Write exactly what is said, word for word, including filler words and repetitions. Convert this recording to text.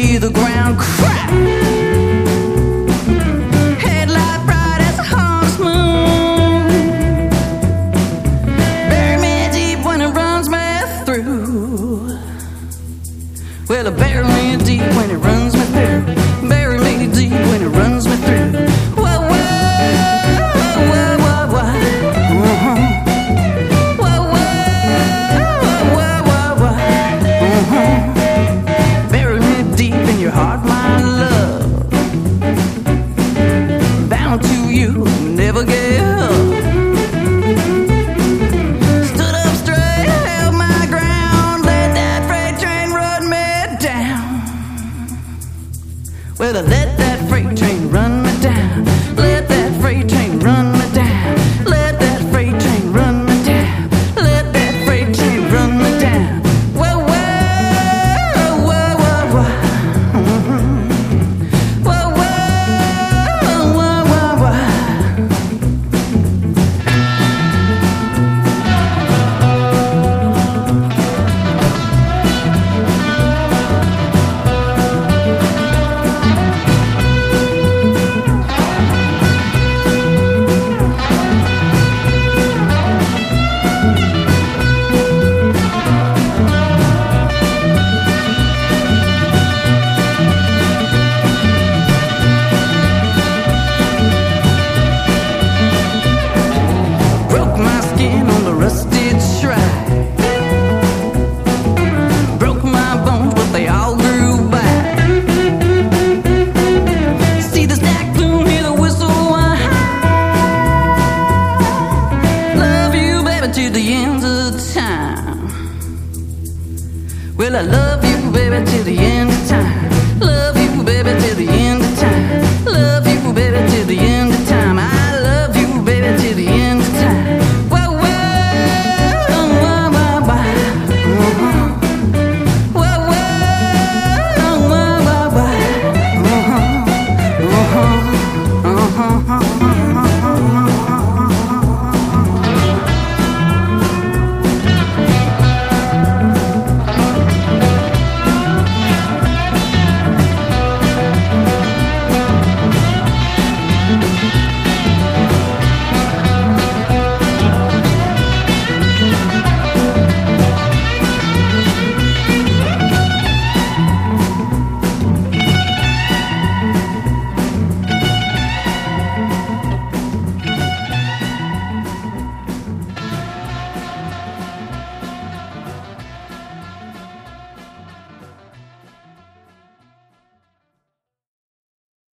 hear the ground crack. Headlight bright as a harvest moon. Bury me deep when it runs me through. Well, bury me deep when it runs me through. Bury me deep when it runs me through. Whoa, whoa, whoa, whoa, whoa. Uh-huh. Whoa, whoa, whoa, whoa, whoa. Uh-huh. Bury me deep in your heart, my love. Bound to you, never give up. Stood up straight, held my ground. Let that freight train run me down. Well, I let that freight train run me down. Let that freight train run me down. Let that freight train run me down. Let that freight train run me down. Whoa, whoa, whoa, whoa, whoa. Mhm. Whoa, whoa, whoa, whoa, whoa. Broke my skin on the rusted shrine. Broke my bones, but they all grew back. See the stack plume, hear the whistle whine. Love you, baby, to the end of time. Well, I love you, baby, to the end of time.